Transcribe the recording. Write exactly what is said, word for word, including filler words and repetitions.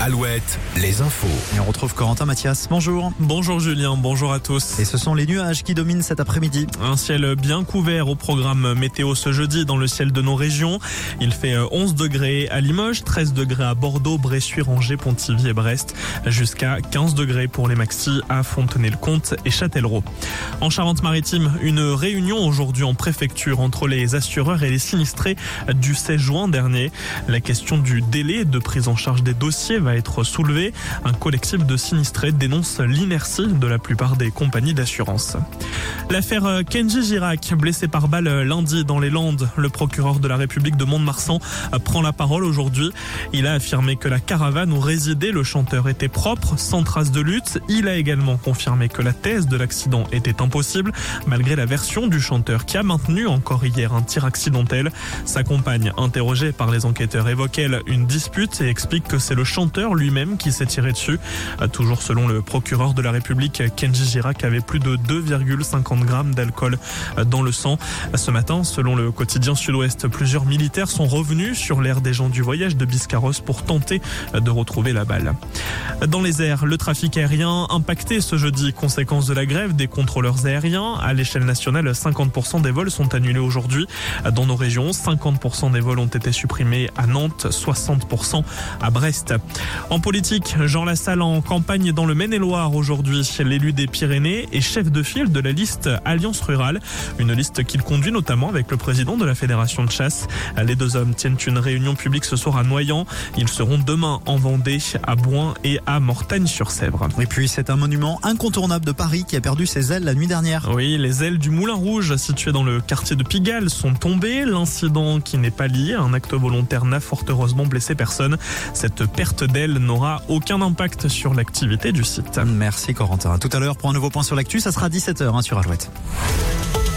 Alouette, les infos. Et on retrouve Corentin Mathias. Bonjour. Bonjour Julien, bonjour à tous. Et ce sont les nuages qui dominent cet après-midi. Un ciel bien couvert au programme météo ce jeudi dans le ciel de nos régions. Il fait onze degrés à Limoges, treize degrés à Bordeaux, Bressuire, Angers, Pontivy et Brest, jusqu'à quinze degrés pour les maxis à Fontenay-le-Comte et Châtellerault. En Charente-Maritime, une réunion aujourd'hui en préfecture entre les assureurs et les sinistrés du seize juin dernier. La question du délai de prise en charge des dossiers va être soulevée. Un collectif de sinistrés dénonce l'inertie de la plupart des compagnies d'assurance. L'affaire Kenji Girac, blessé par balle lundi dans les Landes, le procureur de la République de Mont-de-Marsan prend la parole aujourd'hui. Il a affirmé que la caravane où résidait le chanteur était propre, sans trace de lutte. Il a également confirmé que la thèse de l'accident était impossible, malgré la version du chanteur qui a maintenu encore hier un tir accidentel. Sa compagne, interrogée par les enquêteurs, évoque elle une dispute et explique que c'est le chanteur lui-même qui s'est tiré dessus. Toujours selon le procureur de la République, Kenji Girac avait plus de deux virgule cinquante grammes d'alcool dans le sang. Ce matin, selon le quotidien Sud-Ouest, plusieurs militaires sont revenus sur l'aire des gens du voyage de Biscarrosse pour tenter de retrouver la balle. Dans les airs, le trafic aérien impacté ce jeudi, conséquence de la grève des contrôleurs aériens. À l'échelle nationale, cinquante pour cent des vols sont annulés aujourd'hui. Dans nos régions, cinquante pour cent des vols ont été supprimés à Nantes, soixante pour cent à Brest. En politique, Jean Lassalle en campagne dans le Maine-et-Loire aujourd'hui. L'élu des Pyrénées est chef de file de la liste Alliance Rurale. Une liste qu'il conduit notamment avec le président de la Fédération de chasse. Les deux hommes tiennent une réunion publique ce soir à Noyant. Ils seront demain en Vendée, à Bouin et à Mortagne-sur-Sèvre. Et puis c'est un monument incontournable de Paris qui a perdu ses ailes la nuit dernière. Oui, les ailes du Moulin Rouge situé dans le quartier de Pigalle sont tombées. L'incident, qui n'est pas lié à un acte volontaire, n'a fort heureusement blessé personne. Cette perte d'ailes n'aura aucun impact sur l'activité du site. Merci Corentin. À tout à l'heure pour un nouveau point sur l'actu, ça sera dix-sept heures hein, sur Alouette.